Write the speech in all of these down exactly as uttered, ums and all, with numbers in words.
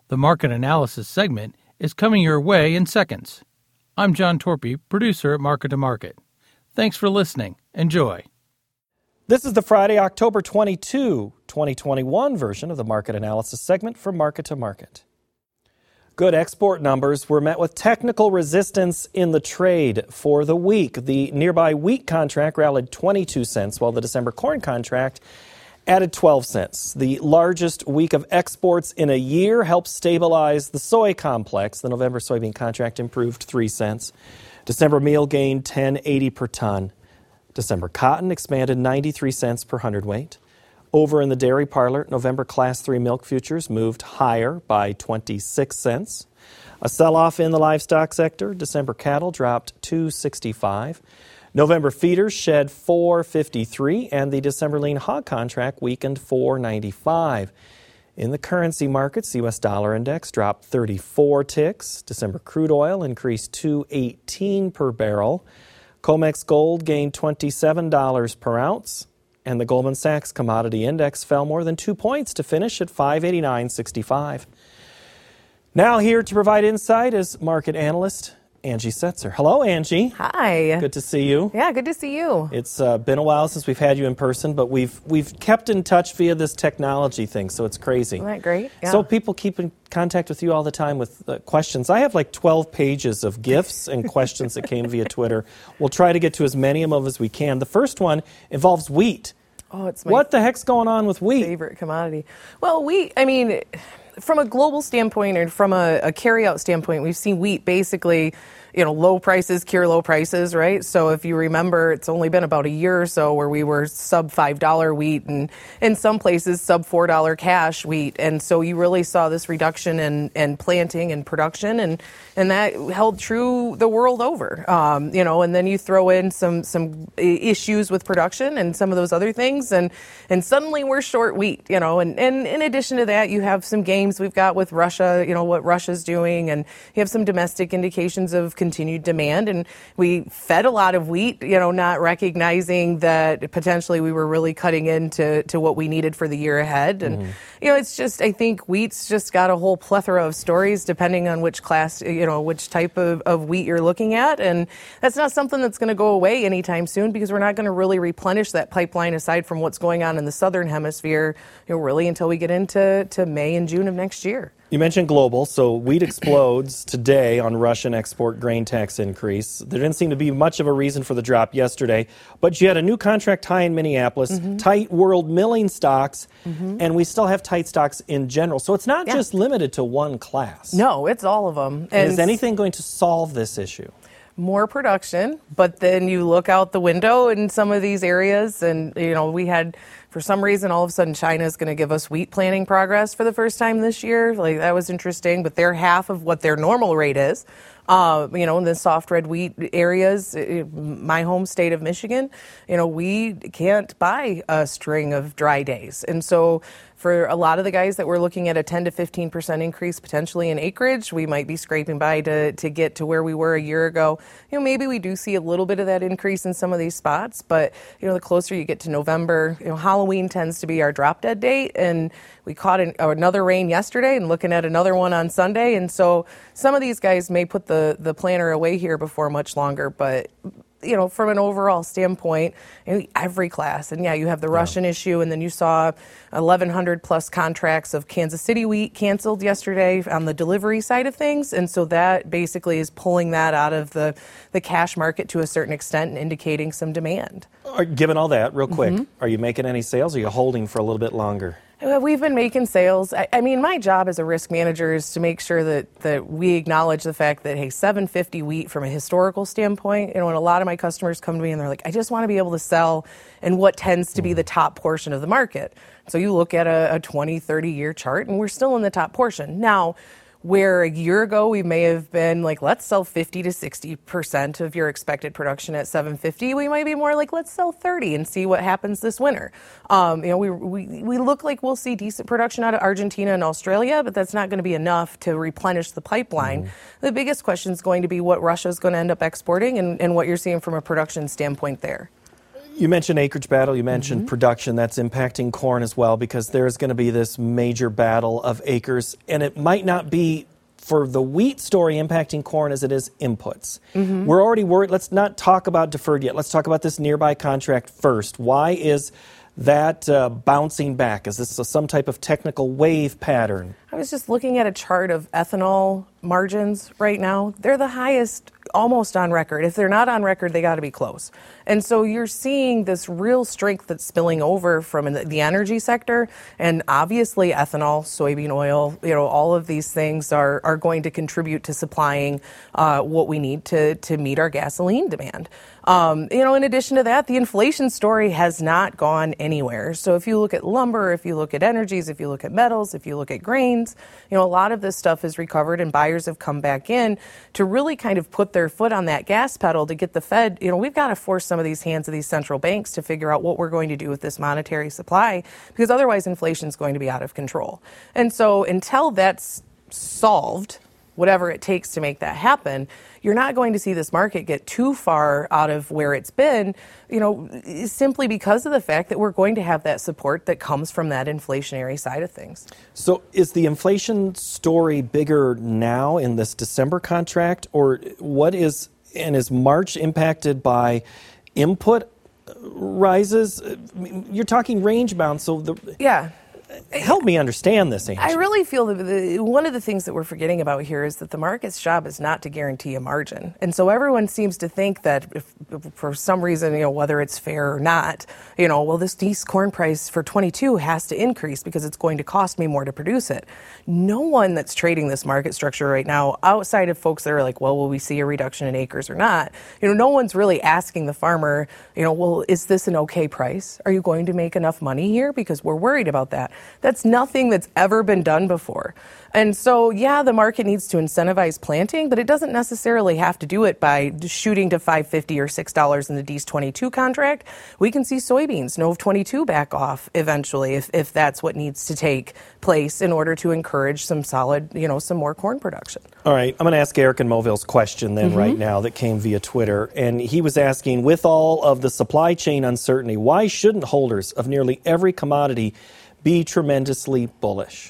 The market analysis segment is coming your way in seconds. I'm John Torpy, producer at Market to Market. Thanks for listening. Enjoy. This is the Friday, October twenty-second, twenty twenty-one version of the market analysis segment from Market to Market. Good export numbers were met with technical resistance in the trade for the week. The nearby wheat contract rallied twenty-two cents, while the December corn contract added twelve cents. The largest week of exports in a year helped stabilize the soy complex. The November soybean contract improved three cents. December meal gained ten eighty per ton. December cotton expanded ninety-three cents per hundredweight. Over in the dairy parlor, November Class three milk futures moved higher by twenty-six cents. A sell-off in the livestock sector. December cattle dropped two sixty-five. November feeders shed four fifty-three, and the December lean hog contract weakened four ninety-five. In the currency markets, the U S dollar index dropped thirty-four ticks. December crude oil increased two eighteen per barrel. COMEX gold gained twenty-seven dollars per ounce. And the Goldman Sachs Commodity Index fell more than two points to finish at five eighty-nine sixty-five. Now here to provide insight is market analyst Angie Setzer. Hello, Angie. Hi. Good to see you. Yeah, good to see you. It's uh, been a while since we've had you in person, but we've we've kept in touch via this technology thing, so it's crazy. Isn't that great? Yeah. So people keep in contact with you all the time with uh, questions. I have like twelve pages of gifts and questions that came via Twitter. We'll try to get to as many of them as we can. The first one involves wheat. Oh, it's my what the heck's going on with wheat? Favorite commodity. Well, wheat, I mean, from a global standpoint or from a, a carry-out standpoint, we've seen wheat basically, you know, low prices cure low prices, right? So if you remember, it's only been about a year or so where we were sub five dollars wheat and in some places sub four dollars cash wheat. And so you really saw this reduction in, in planting and production, and, and that held true the world over. Um, you know, and then you throw in some some issues with production and some of those other things, and, and suddenly we're short wheat, you know. And, and in addition to that, you have some games we've got with Russia, you know, what Russia's doing, and you have some domestic indications of continued demand, and we fed a lot of wheat, you know, not recognizing that potentially we were really cutting into to what we needed for the year ahead. And mm-hmm. you know, it's just, I think wheat's just got a whole plethora of stories depending on which class, you know, which type of, of wheat you're looking at, and that's not something that's going to go away anytime soon, because we're not going to really replenish that pipeline aside from what's going on in the southern hemisphere, you know, really until we get into to May and June of next year. You mentioned global, so wheat explodes today on Russian export grain tax increase. There didn't seem to be much of a reason for the drop yesterday, but you had a new contract high in Minneapolis, mm-hmm. tight world milling stocks, mm-hmm. and we still have tight stocks in general. So it's not yeah. just limited to one class. No, it's all of them. And is anything going to solve this issue? More production, but then you look out the window in some of these areas, and, you know, we had, for some reason, all of a sudden China is going to give us wheat planting progress for the first time this year. Like, that was interesting, but they're half of what their normal rate is. Uh, you know, in the soft red wheat areas, my home state of Michigan, you know, we can't buy a string of dry days. And so for a lot of the guys that we're looking at a ten to fifteen percent increase potentially in acreage, we might be scraping by to, to get to where we were a year ago. You know, maybe we do see a little bit of that increase in some of these spots, but, you know, the closer you get to November, you know, Halloween tends to be our drop dead date, and we caught an, another rain yesterday and looking at another one on Sunday. And so some of these guys may put the, the planter away here before much longer, but you know, from an overall standpoint, every class, and yeah, you have the Russian yeah. issue, and then you saw eleven hundred plus contracts of Kansas City wheat canceled yesterday on the delivery side of things, and so that basically is pulling that out of the, the cash market to a certain extent and indicating some demand. Given all that, real quick, mm-hmm. are you making any sales, or are you holding for a little bit longer? We've been making sales. I, I mean, my job as a risk manager is to make sure that, that we acknowledge the fact that, hey, seven fifty wheat from a historical standpoint, you know, and a lot of my customers come to me and they're like, I just want to be able to sell in what tends to be the top portion of the market. So you look at a, a twenty, thirty year chart and we're still in the top portion. Now, where a year ago we may have been like, let's sell fifty to sixty percent of your expected production at seven fifty, we might be more like, let's sell thirty and see what happens this winter. Um, you know, we, we we look like we'll see decent production out of Argentina and Australia, but that's not going to be enough to replenish the pipeline. Mm-hmm. The biggest question is going to be what Russia is going to end up exporting and, and what you're seeing from a production standpoint there. You mentioned acreage battle, you mentioned Mm-hmm. production. That's impacting corn as well, because there's going to be this major battle of acres, and it might not be for the wheat story impacting corn as it is inputs. Mm-hmm. We're already worried. Let's not talk about deferred yet. Let's talk about this nearby contract first. Why is that uh, bouncing back? Is this a, some type of technical wave pattern? I was just looking at a chart of ethanol margins right now. They're the highest almost on record. If they're not on record, they got to be close. And so you're seeing this real strength that's spilling over from the energy sector. And obviously ethanol, soybean oil, you know, all of these things are, are going to contribute to supplying uh, what we need to, to meet our gasoline demand. Um, you know, in addition to that, the inflation story has not gone anywhere. So if you look at lumber, if you look at energies, if you look at metals, if you look at grains, you know, a lot of this stuff is recovered and buyers have come back in to really kind of put their foot on that gas pedal to get the Fed. You know, we've got to force some of these hands of these central banks to figure out what we're going to do with this monetary supply, because otherwise inflation is going to be out of control. And so until that's solved, whatever it takes to make that happen, you're not going to see this market get too far out of where it's been, you know, simply because of the fact that we're going to have that support that comes from that inflationary side of things. So is the inflation story bigger now in this December contract, or what is, and is March impacted by input rises? You're talking range bound, so the... Yeah. Help me understand this, Angie. I really feel that the, one of the things that we're forgetting about here is that the market's job is not to guarantee a margin. And so everyone seems to think that if, if for some reason, you know, whether it's fair or not, you know, well, this yeast corn price for twenty-two has to increase because it's going to cost me more to produce it. No one that's trading this market structure right now, outside of folks that are like, well, will we see a reduction in acres or not? You know, no one's really asking the farmer, you know, well, is this an okay price? Are you going to make enough money here? Because we're worried about that. That's nothing that's ever been done before. And so, yeah, the market needs to incentivize planting, but it doesn't necessarily have to do it by shooting to five fifty or six dollars in the D E S twenty-two contract. We can see soybeans, N O V twenty-two, back off eventually if, if that's what needs to take place in order to encourage some solid, you know, some more corn production. All right, I'm going to ask Eric in Mobille's question then mm-hmm. right now that came via Twitter. And he was asking, with all of the supply chain uncertainty, why shouldn't holders of nearly every commodity be tremendously bullish?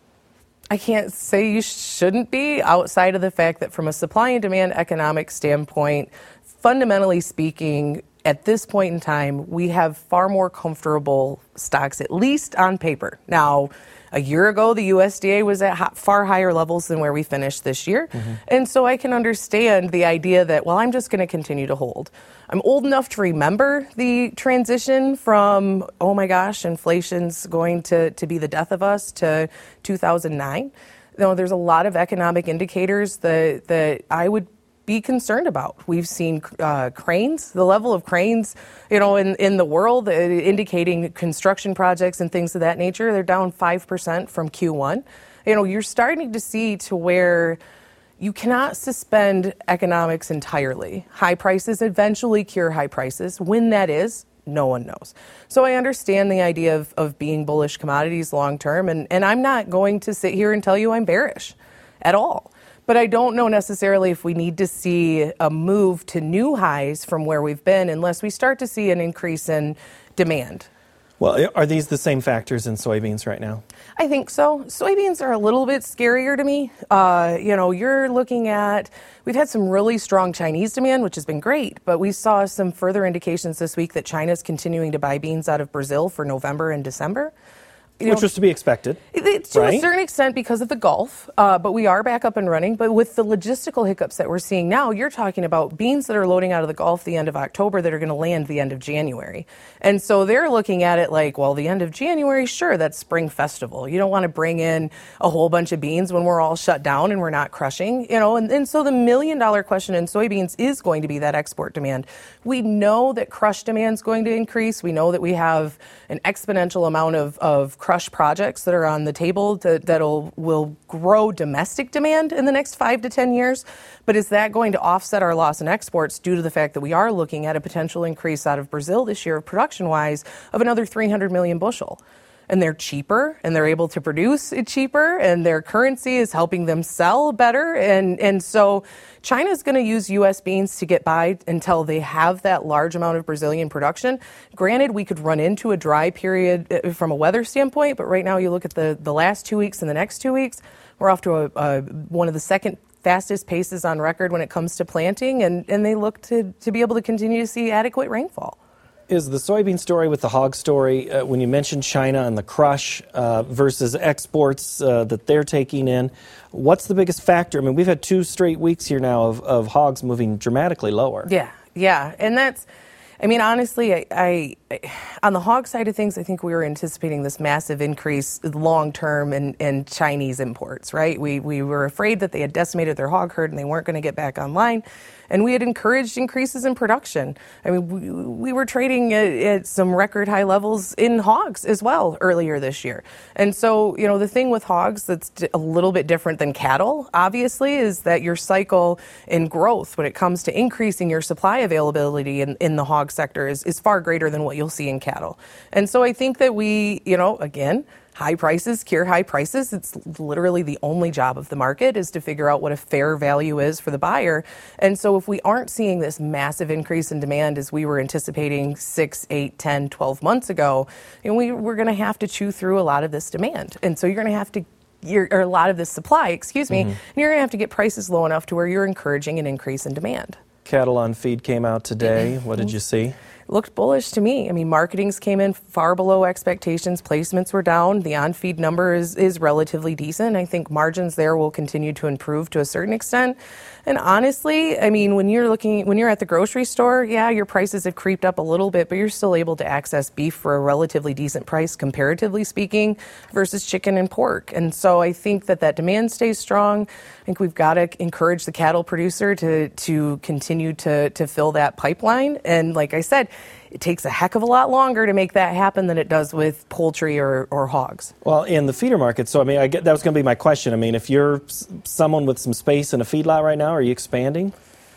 I can't say you shouldn't be, outside of the fact that from a supply and demand economic standpoint, fundamentally speaking, at this point in time, we have far more comfortable stocks, at least on paper. Now, a year ago, the U S D A was at far higher levels than where we finished this year. Mm-hmm. And so I can understand the idea that, well, I'm just going to continue to hold. I'm old enough to remember the transition from, oh my gosh, inflation's going to, to be the death of us, to two thousand nine. You know, there's a lot of economic indicators that, that I would be concerned about. We've seen uh, cranes, the level of cranes, you know, in, in the world, uh, indicating construction projects and things of that nature. They're down five percent from Q one. You know, you're starting to see to where you cannot suspend economics entirely. High prices eventually cure high prices. When that is, no one knows. So I understand the idea of, of being bullish commodities long term, and, and I'm not going to sit here and tell you I'm bearish at all. But I don't know necessarily if we need to see a move to new highs from where we've been unless we start to see an increase in demand. Well, are these the same factors in soybeans right now? I think so. Soybeans are a little bit scarier to me. Uh, you know, you're looking at, we've had some really strong Chinese demand, which has been great, but we saw some further indications this week that China's continuing to buy beans out of Brazil for November and December. You Which know, was to be expected. It, to right? a certain extent because of the Gulf, uh, but we are back up and running. But with the logistical hiccups that we're seeing now, you're talking about beans that are loading out of the Gulf the end of October that are going to land the end of January. And so they're looking at it like, well, the end of January, sure, that's spring festival. You don't want to bring in a whole bunch of beans when we're all shut down and we're not crushing, you know. And, and so the million dollar question in soybeans is going to be that export demand. We know that crush demand is going to increase. We know that we have an exponential amount of, of crush projects that are on the table to, that'll will grow domestic demand in the next five to ten years. But is that going to offset our loss in exports due to the fact that we are looking at a potential increase out of Brazil this year, production-wise, of another three hundred million bushel? and they're cheaper, and they're able to produce it cheaper, and their currency is helping them sell better. And, and so China's going to use U S beans to get by until they have that large amount of Brazilian production. Granted, we could run into a dry period from a weather standpoint, but right now you look at the, the last two weeks and the next two weeks, we're off to a, a, one of the second fastest paces on record when it comes to planting, and, and they look to, to be able to continue to see adequate rainfall. Is the soybean story with the hog story, uh, when you mentioned China and the crush uh, versus exports uh, that they're taking in, what's the biggest factor? I mean, we've had two straight weeks here now of, of hogs moving dramatically lower. Yeah, yeah, and that's, I mean, honestly, I, I, I on the hog side of things, I think we were anticipating this massive increase long term in, in Chinese imports, right? We we were afraid that they had decimated their hog herd and they weren't going to get back online. And we had encouraged increases in production. I mean, we, we were trading at, at some record high levels in hogs as well earlier this year. And so, you know, the thing with hogs that's a little bit different than cattle, obviously, is that your cycle in growth when it comes to increasing your supply availability in, in the hog sector is, is far greater than what you'll see in cattle. And so I think that we, you know, again, high prices cure high prices. It's literally the only job of the market is to figure out what a fair value is for the buyer. And so if we aren't seeing this massive increase in demand as we were anticipating six, eight, ten, twelve months ago, you know, we, we're going to have to chew through a lot of this demand. And so you're going to have to You're, or a lot of this supply, excuse me, mm-hmm. and you're going to have to get prices low enough to where you're encouraging an increase in demand. Cattle on feed came out today. What did you see? Looked bullish to me. I mean, marketings came in far below expectations. Placements were down. The on-feed number is, is relatively decent. I think margins there will continue to improve to a certain extent. And honestly, I mean, when you're looking, when you're at the grocery store, yeah, your prices have creeped up a little bit, but you're still able to access beef for a relatively decent price, comparatively speaking, versus chicken and pork. And so I think that that demand stays strong. I think we've got to encourage the cattle producer to to continue to to fill that pipeline. And like I said, it takes a heck of a lot longer to make that happen than it does with poultry or, or hogs. Well, in the feeder market, so I mean, I get, that was going to be my question. I mean, if you're s- someone with some space in a feedlot right now, are you expanding?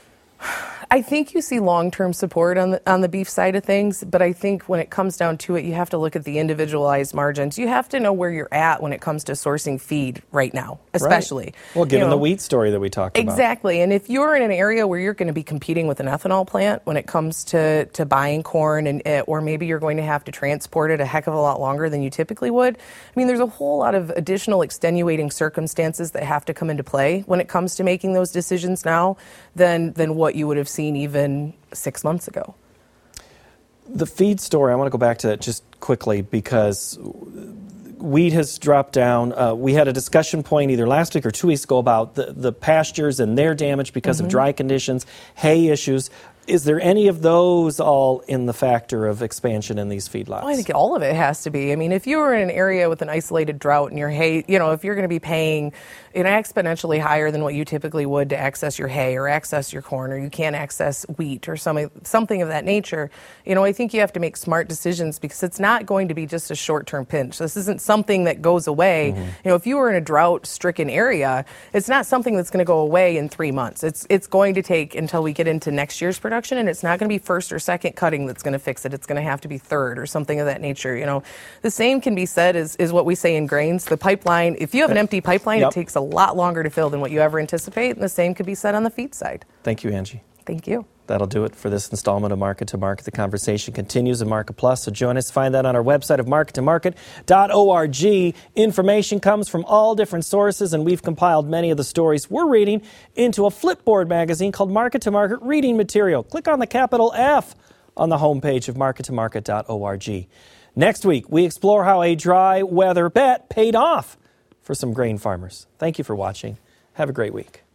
I think you see long-term support on the on the beef side of things, but I think when it comes down to it, you have to look at the individualized margins. You have to know where you're at when it comes to sourcing feed right now, especially. Right. Well, given you know, the wheat story that we talked exactly. about. Exactly. And if you're in an area where you're going to be competing with an ethanol plant when it comes to, to buying corn, and or maybe you're going to have to transport it a heck of a lot longer than you typically would, I mean, there's a whole lot of additional extenuating circumstances that have to come into play when it comes to making those decisions now than than what you would have seen even six months ago. The feed story, I want to go back to that just quickly because wheat has dropped down. Uh, we had a discussion point either last week or two weeks ago about the, the pastures and their damage because mm-hmm. of dry conditions, hay issues. Is there any of those all in the factor of expansion in these feedlots? Well, I think all of it has to be. I mean, if you were in an area with an isolated drought and your hay, you know, if you're going to be paying an exponentially higher than what you typically would to access your hay or access your corn, or you can't access wheat or some, something of that nature, you know, I think you have to make smart decisions because it's not going to be just a short-term pinch. This isn't something that goes away. Mm-hmm. You know, if you were in a drought-stricken area, it's not something that's going to go away in three months. It's it's going to take until we get into next year's production, and it's not going to be first or second cutting that's going to fix it. It's going to have to be third or something of that nature. You know, the same can be said is, is what we say in grains. The pipeline, if you have an empty pipeline, yep. it takes a lot longer to fill than what you ever anticipate, and the same could be said on the feed side. Thank you, Angie. Thank you. That'll do it for this installment of Market to Market. The conversation continues in Market Plus, so join us. Find that on our website of market to market dot org. Information comes from all different sources, and we've compiled many of the stories we're reading into a Flipboard magazine called Market to Market Reading Material. Click on the capital F on the homepage of market to market dot org. Next week, we explore how a dry weather bet paid off for some grain farmers. Thank you for watching. Have a great week.